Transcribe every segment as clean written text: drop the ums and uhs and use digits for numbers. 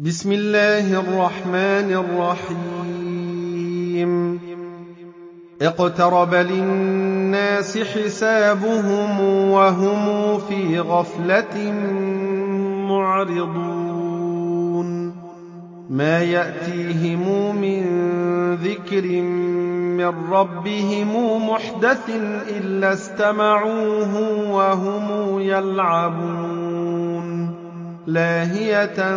بسم الله الرحمن الرحيم اقترب للناس حسابهم وهم في غفلة معرضون ما يأتيهم من ذكر من ربهم محدث إلا استمعوه وهم يلعبون لاهية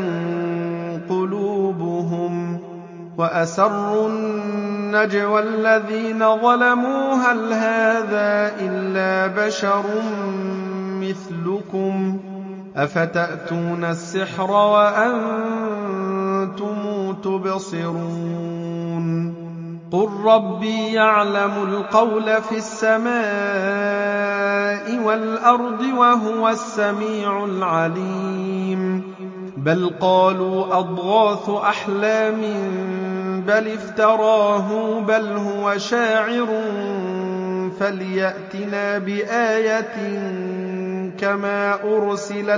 قلوبهم وأسروا النجوى الذين ظلموا هل هذا إلا بشر مثلكم أفتأتون السحر وأنتم تبصرون قل ربي يعلم القول في السماء والأرض وهو السميع العليم بل قالوا أضغاث أحلام بل افتراه بل هو شاعر فليأتنا بآية كما أرسل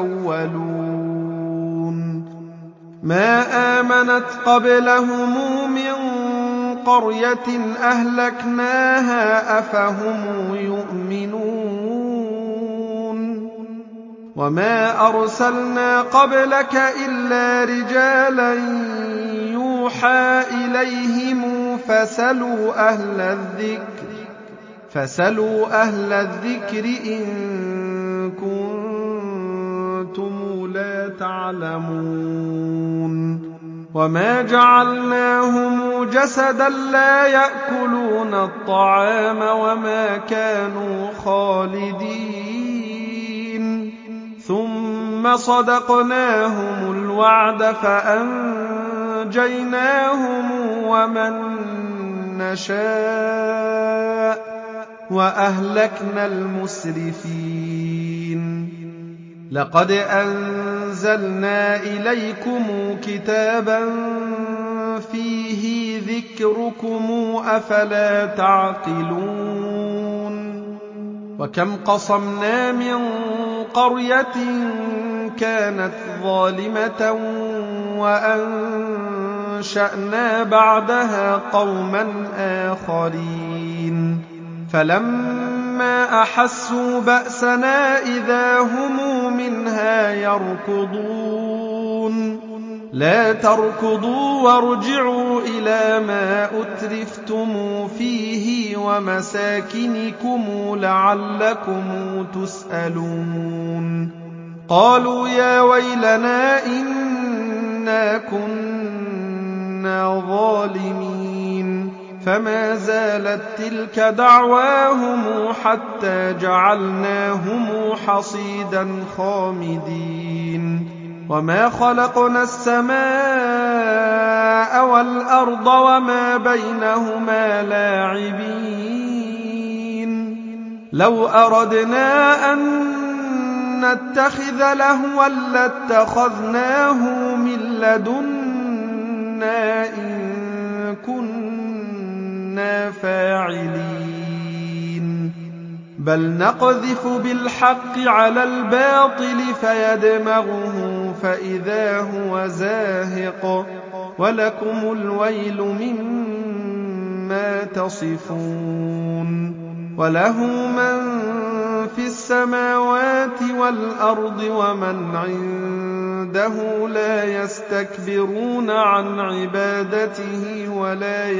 الأولون ما آمنت قبلهم من قرية أهلكناها أفهم يؤمنون وما أرسلنا قبلك إلا رجالا يوحى إليهم فسلوا أهل الذكر إن كنتم لا تعلمون وما جعلناهم جسدا لا يأكلون الطعام وما كانوا خالدين ثم صدقناهم الوعد فأنجيناهم ومن نشاء وأهلكنا المسرفين لقد أنزلنا إليكم كتابا فيه ذكركم أفلا تعقلون وكم قصمنا من قرية كانت ظالمة وأنشأنا بعدها قوما آخرين فلما أحسوا بأسنا إذا هم منها يركضون لا تركضوا وارجعوا إلى ما أترفتم فيه ومساكنكم لعلكم تسألون قالوا يا ويلنا إنا كنا ظالمين فما زالت تلك دعواهم حتى جعلناهم حصيدا خامدين وما خلقنا السماء والأرض وما بينهما لاعبين لو أردنا أن نتخذ لهوا لاتخذناه من لدنا إن كنا فاعلين بل نقذف بالحق على الباطل فيدمغه فإذا هو زاهق ولكم الويل مما تصفون وله من في السماوات والأرض ومن عنده لا يستكبرون عن عبادته ولا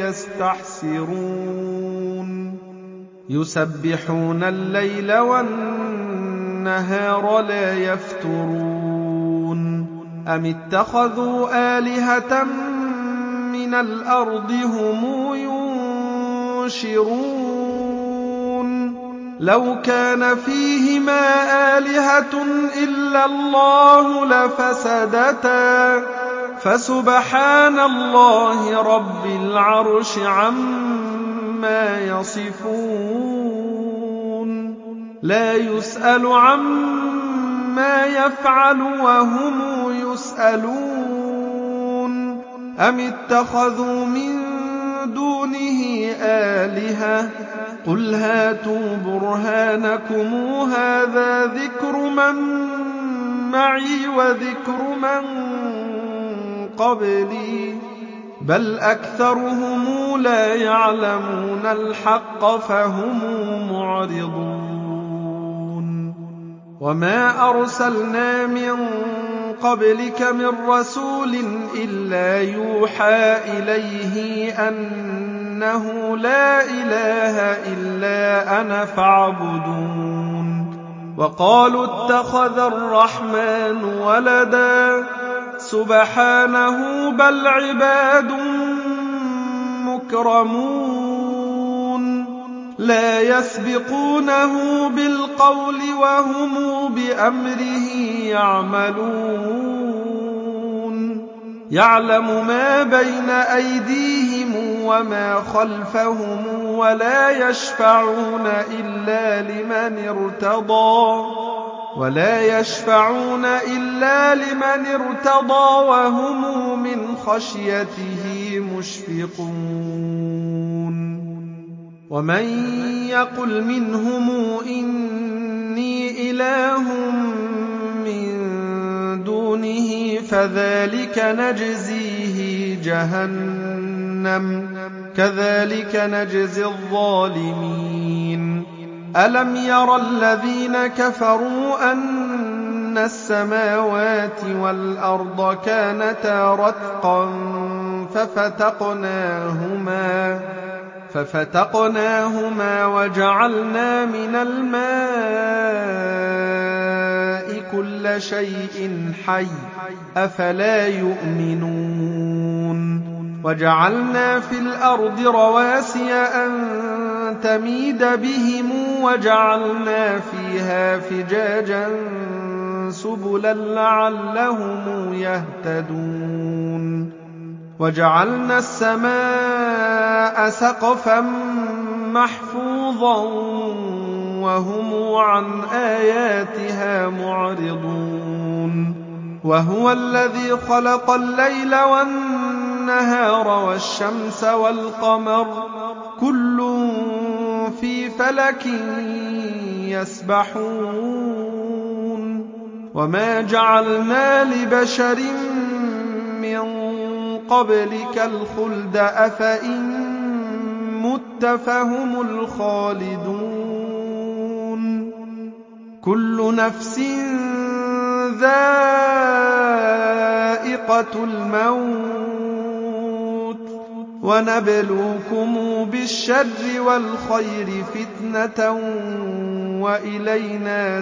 يستحسرون يسبحون الليل والنهار لا يفترون أم اتخذوا آلهة من الأرض هم ينشرون لو كان فيهما آلهة إلا الله لفسدتا فسبحان الله رب العرش عما يصفون لا يسأل عما يفعل وهم يسألون أم اتخذوا من دونه آلهة قل هاتوا برهانكم هذا ذكر من معي وذكر من قبلي بل أكثرهم لا يعلمون الحق فهم معرضون وما أرسلنا من قبلك من رسول إلا يوحى إليه أنه لا إله إلا أنا فاعبدون وقالوا اتخذ الرحمن ولدا سبحانه بل عباد مكرمون لا يسبقونه بالقول وهم بأمره يعملون يعلم ما بين أيديهم وما خلفهم ولا يشفعون إلا لمن ارتضى وهم من خشيته مشفقون ومن يقل منهم إني إله من دونه فذلك نجزيه جهنم كذلك نجزي الظالمين ألم ير الذين كفروا أن السماوات والأرض كانتا رتقا ففتقناهما وجعلنا من الماء كل شيء حي أفلا يؤمنون وجعلنا في الأرض رواسي أن تميد بهم وجعلنا فيها فجاجا سبلا لعلهم يهتدون وجعلنا السماء سقفا محفوظا وهم عن آياتها معرضون وهو الذي خلق الليل والنهار والشمس والقمر كل في فلك يسبحون وما جعلنا لبشر من قبلك الخلد أفإن مت فهم الخالدون كل نفس ذائقة الموت ونبلوكم بالشر والخير فتنة وإلينا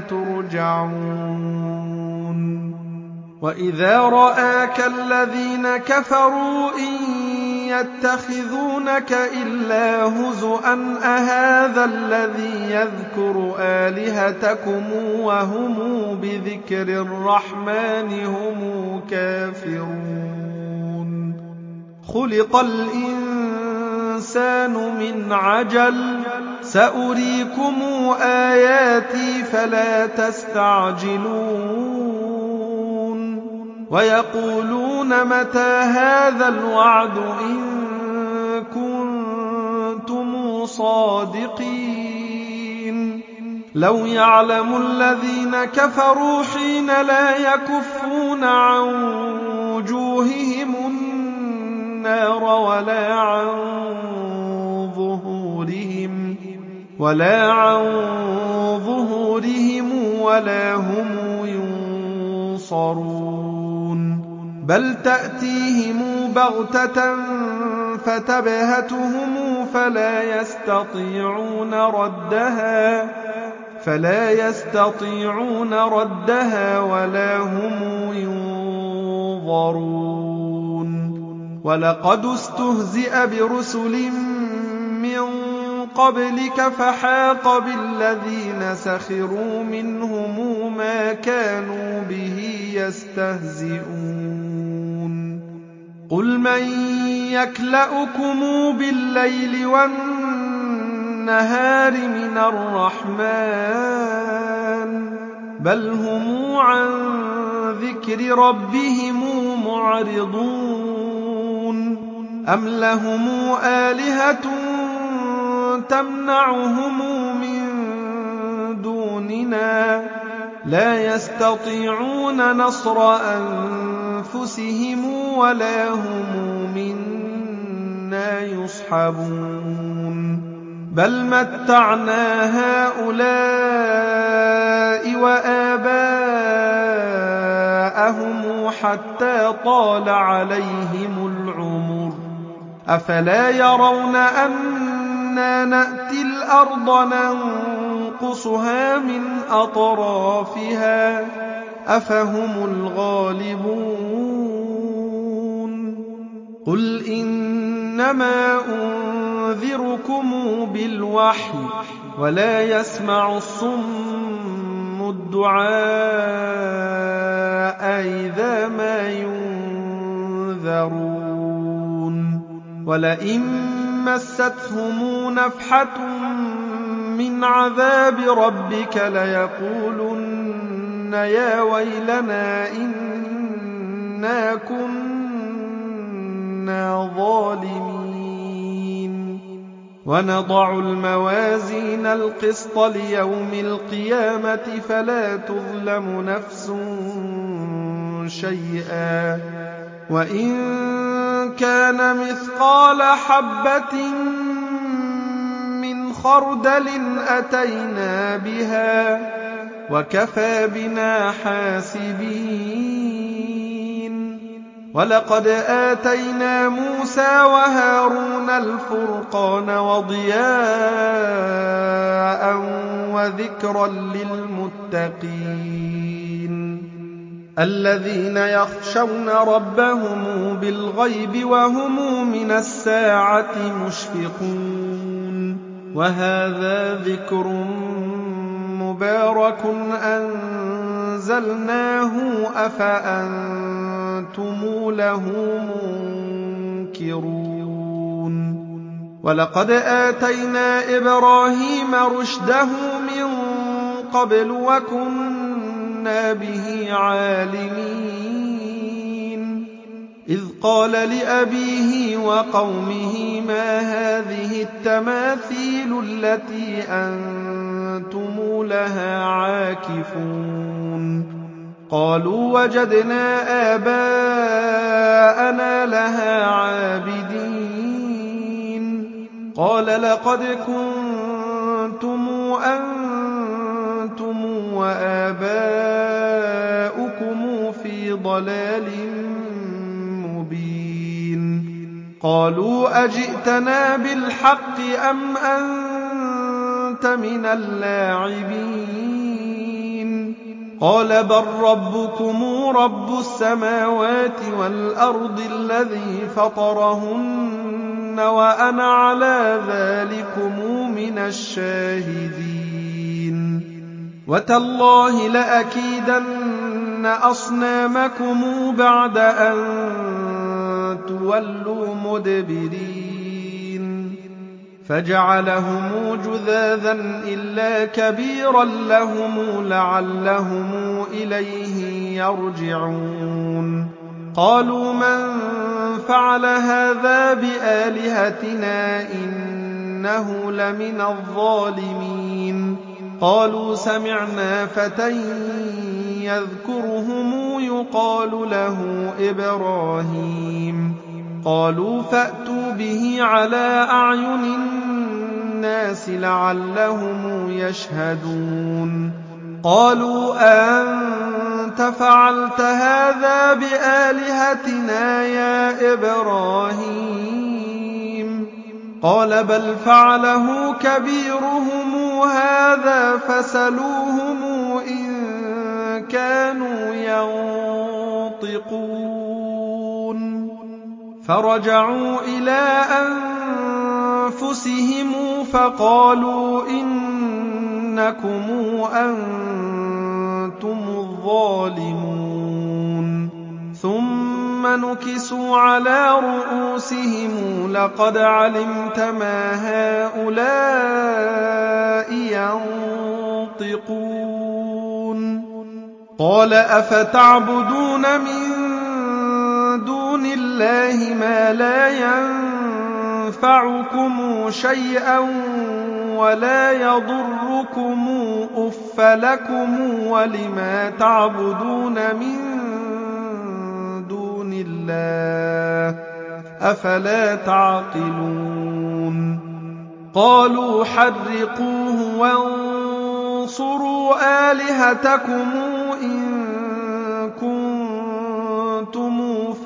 ترجعون وإذا رآك الذين كفروا إن يتخذونك إلا هزؤا أهذا الذي يذكر آلهتكم وهم بذكر الرحمن هم كافرون خلق الإنسان من عجل سأريكم آياتي فلا تستعجلون ويقولون متى هذا الوعد إن كنتم صادقين لو يعلم الذين كفروا حين لا يكفون عن وجوههم النار ولا عن ظهورهم ولا هم ينصرون بل تأتيهم بغتة فتبهتهم فلا يستطيعون ردها ولا هم ينظرون ولقد استهزئ برسل من قبلك فحاق بالذين سخروا منهم ما كانوا به يستهزئون قل من يكلؤكم بالليل والنهار من الرحمن بل هم عن ذكر ربهم معرضون أم لهم آلهة تمنعهم من دوننا لا يستطيعون نصر أنفسهم ولا هم منا يصحبون بل متعنا هؤلاء وآباءهم حتى طال عليهم العمر أفلا يرون أنا نأتي الأرض ننقصها من أطرافها أفهم الغالبون قل إنما أنذركم بالوحي ولا يسمع الصم الدعاء إذا ما ينذرون ولئن مستهم نفحة من عذاب ربك ليقولن يا ويلنا إنا كنا ظالمين ونضع الموازين القسط ليوم القيامة فلا تظلم نفس شيئا وإن كان مثقال حبة من خردل أتينا بها وكفى بنا حاسبين ولقد آتينا موسى وهارون الفرقان وضياء وذكرا للمتقين الذين يخشون ربهم بالغيب وهم من الساعة مشفقون وهذا ذكر مبارك أنزلناه أفأنتم له منكرون ولقد آتينا إبراهيم رشده من قبل وكنا به عالمين إذ قال لأبيه وقومه ما هذه التماثيل التي أنتم لها عاكفون قالوا وجدنا آباءنا لها عابدين قال لقد كنتم أنتم وآباؤكم في ضلال مبين قالوا أجئتنا بالحق أم أنت من اللاعبين قال بل ربكم رب السماوات والأرض الذي فطرهن وأنا على ذلكم من الشاهدين وتالله لأكيدن أصنامكم بعد أن تولوا مدبرين فجعلهم جذاذا إلا كبيرا لهم لعلهم إليه يرجعون قالوا من فعل هذا بآلهتنا إنه لمن الظالمين قالوا سمعنا فتى يذكرهم يقال له إبراهيم قالوا فأتوا به على أعين الناس لعلهم يشهدون قالوا أنت فعلت هذا بآلهتنا يا إبراهيم قال بل فعله كبيرهم هذا فسلوهم إن كانوا ينطقون فرجعوا إلى أنفسهم فقالوا إنكم أنتم الظالمون ثم نكسوا على رؤوسهم لقد علمت ما هؤلاء ينطقون قال أفتعبدون من دون الله ما لا ينفعكم شيئا ولا يضركم أف لكم ولما تعبدون من دون الله أفلا تعقلون قالوا حرقوه وانصروا آلهتكم إن كنتم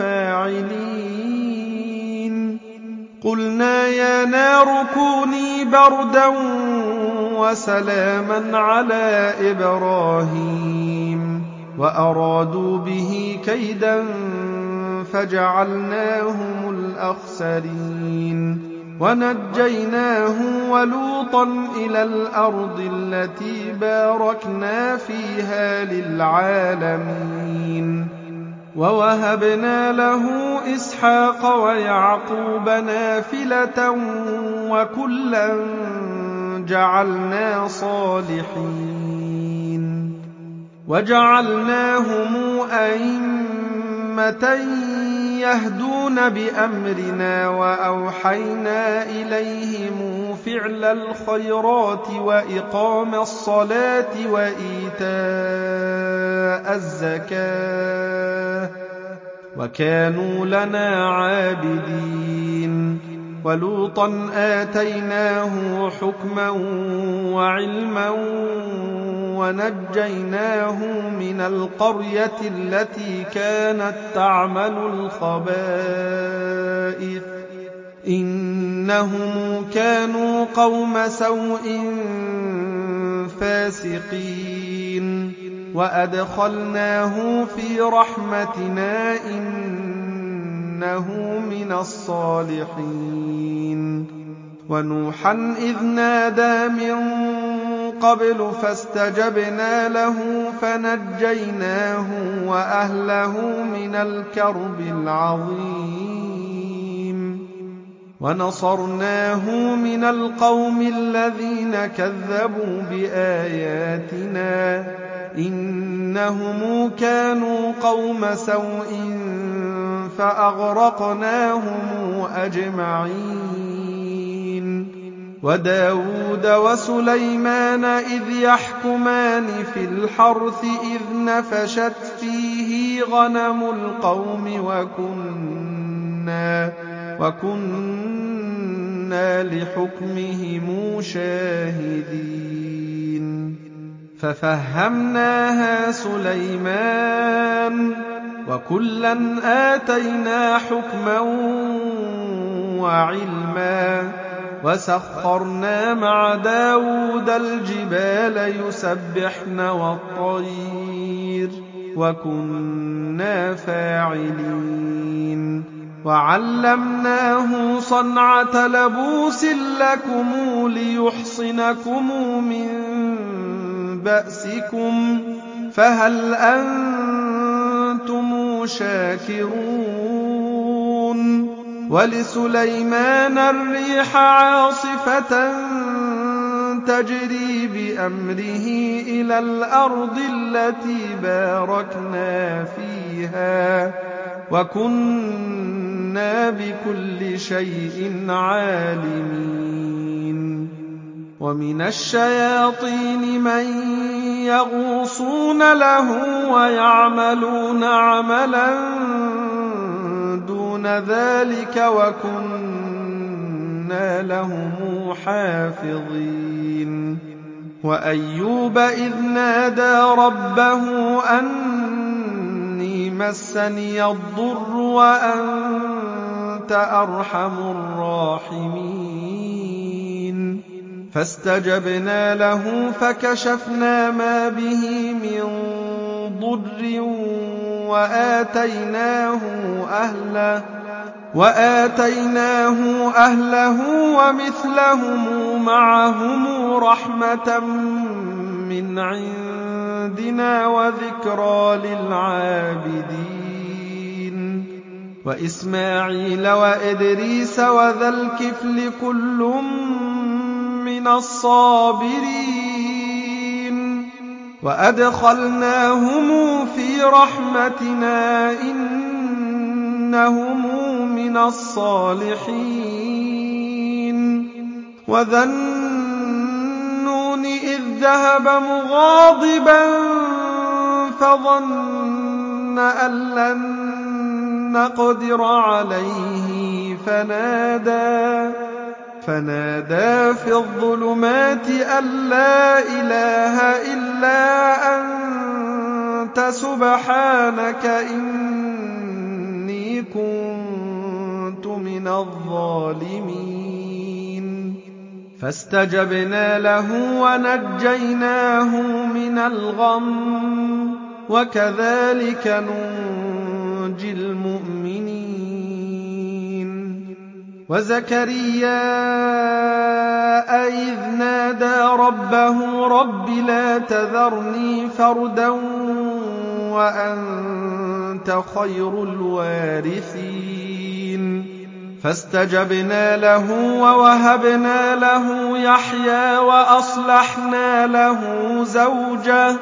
فاعلين قلنا يا نار كوني بردا وسلاما على إبراهيم وأرادوا به كيدا فجعلناهم الأخسرين ونجيناه ولوطا إلى الأرض التي باركنا فيها للعالمين ووهبنا له إسحاق ويعقوب نافلة وكلا جعلنا صالحين وجعلناهم أئمة يهدون بأمرنا وأوحينا إليهم فعل الخيرات وإقام الصلاة وإيتاء الزكاة وكانوا لنا عابدين ولوطا آتيناه حكما وعلما ونجيناه من القرية التي كانت تعمل الخبائث إنهم كانوا قوم سوء فاسقين وأدخلناه في رحمتنا إنه من الصالحين ونوحا إذ نادى من قبل فاستجبنا له فنجيناه وأهله من الكرب العظيم ونصرناه من القوم الذين كذبوا بآياتنا إنهم كانوا قوم سوء فأغرقناهم أجمعين وداود وسليمان إذ يحكمان في الحرث إذ نفشت فيه غنم القوم وكنا لحكمهم شاهدين ففهمناها سليمان وكلا آتينا حكما وعلما وسخرنا مع داود الجبال يسبحن والطير وكنا فاعلين وعلمناه صنعة لبوس لكم ليحصنكم من بأسكم فهل أنتم شاكرون ولسليمان الريح عاصفة تجري بأمره إلى الأرض التي باركنا فيها وكنا بكل شيء عالمين ومن الشياطين من يغوصون له ويعملون عملا دون ذلك وكنا لهم حافظين وأيوب إذ نادى ربه أني مسني الضر وأنت أرحم الراحمين فاستجبنا له فكشفنا ما به من ضر وآتيناه أهله ومثلهم معهم رحمة من عندنا وذكرى للعابدين وإسماعيل وإدريس وذا الكفل كل من الصابرين وأدخلناهم في رحمتنا إنهم من الصالحين وذا النون إذ ذهب مغاضبا فظن أن لن نقدر عليه فنادى في الظلمات أن لا إله إلا أنت سبحانك إني كنت من الظالمين فاستجبنا له ونجيناه من الغم وكذلك ننجي المؤمنين وزكريا إذ نادى ربه رب لا تذرني فردا وأنت خير الوارثين فاستجبنا له ووهبنا له يحيى وأصلحنا له زوجه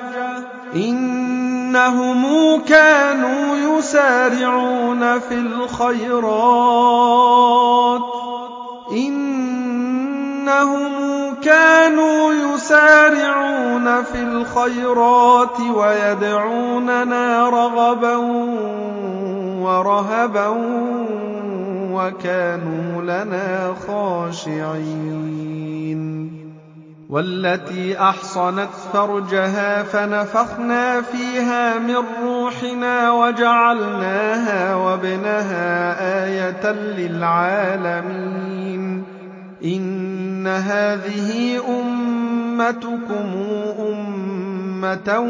إنهم كانوا يسارعون في الخيرات ويدعوننا رغبا ورهبا وكانوا لنا خاشعين والتي أحصنت فرجها فنفخنا فيها من روحنا وجعلناها وابنها آية للعالمين إن هذه أمتكم أمة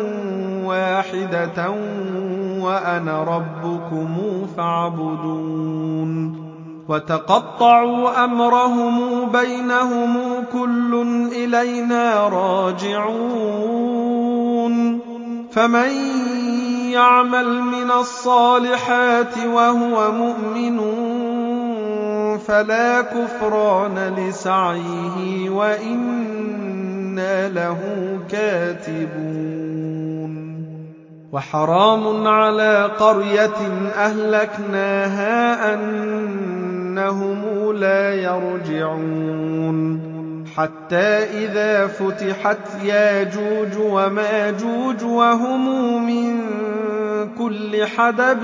واحدة وأنا ربكم فاعبدون وتقطعوا أمرهم بينهم كل إلينا راجعون فمن يعمل من الصالحات وهو مؤمن فلا كفران لسعيه وإنا له كاتبون وحرام على قرية أهلكناها أنهم لا يرجعون حتى إذا فتحت ياجوج وماجوج وهم من كل حدب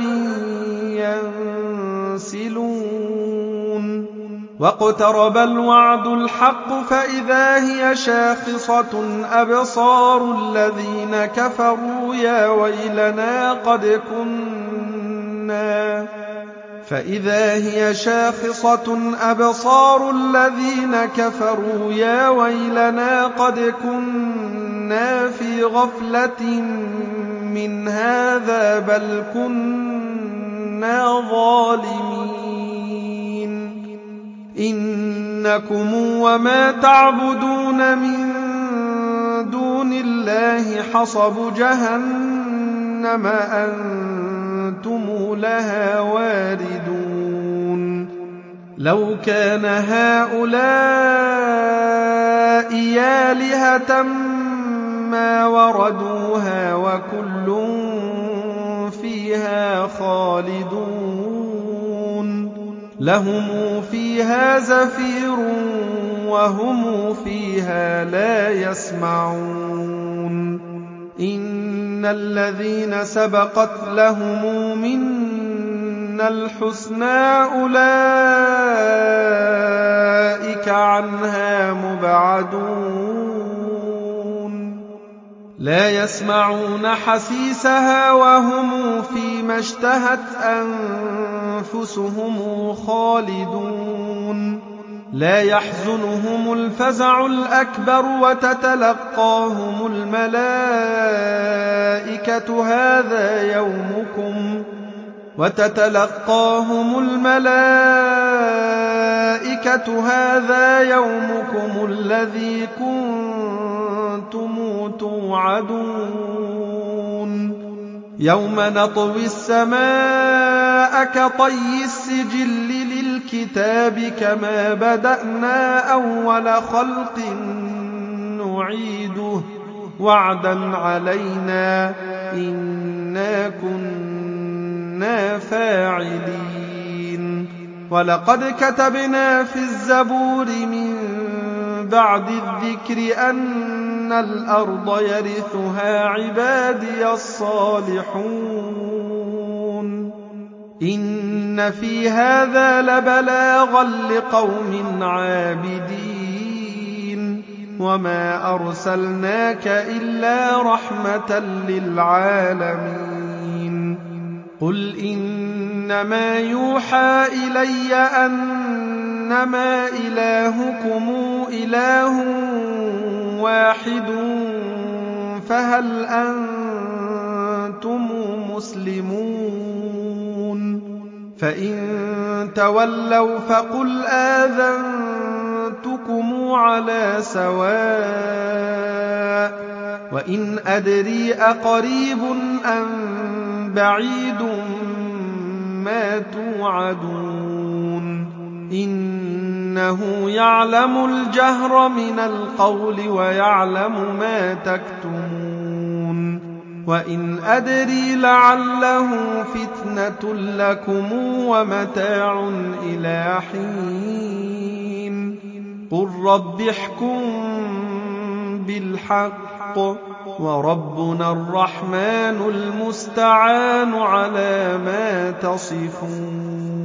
ينسلون واقترب الوعد الحق فإذا هي شاخصة أبصار الذين كفروا يا ويلنا قد كنا في غفلة من هذا بل كنا ظالمين إنكم وما تعبدون من دون الله حصب جهنم أنتم لها واردون لو كان هؤلاء آلهة ما وردوها وكل فيها خالدون لهم فيها زفير وهم فيها لا يسمعون إن الذين سبقت لهم منا الحسنى أولئك عنها مبعدون لا يسمعون حسيسها وهم فيما اشتهت أنفسهم خالدون لا يحزنهم الفزع الأكبر وتتلقاهم الملائكة هذا يومكم الذي كنتم توعدون يوم نطوي السماء كطي السجل للكتاب كما بدأنا أول خلق نعيده وعدا علينا إنا كنا فاعلين ولقد كتبنا في الزبور من بعد الذكر أن الأرض يرثها عبادي الصالحون إِنَّ فِي هَٰذَا لَبَلَاغًا لِّقَوْمٍ عَابِدِينَ وَمَا أَرْسَلْنَاكَ إِلَّا رَحْمَةً لِّلْعَالَمِينَ قُلْ إِنَّمَا يُوحَىٰ إِلَيَّ أَنَّمَا إِلَٰهُكُمْ إِلَٰهٌ وَاحِدٌ فَهَلْ أَنتُمْ مُسْلِمُونَ فَإِن تَوَلَّوْا فَقُلْ آذَنتُكُمْ عَلَىٰ سَوَاءٍ وَإِنْ أَدْرِي أَقَرِيبٌ أَم بَعِيدٌ مَّا تُوعَدُونَ إِنَّهُ يَعْلَمُ الْجَهْرَ مِنَ الْقَوْلِ وَيَعْلَمُ مَا تَكْتُمُونَ وَإِنْ أَدْرِي لَعَلَّهُ فِتْنَةٌ لَّكُمْ وَمَتَاعٌ إِلَىٰ حِينٍ قُل رَّبِّ احْكُم بِالْحَقِّ وَرَبُّنَا الرَّحْمَٰنُ الْمُسْتَعَانُ عَلَىٰ مَا تَصِفُونَ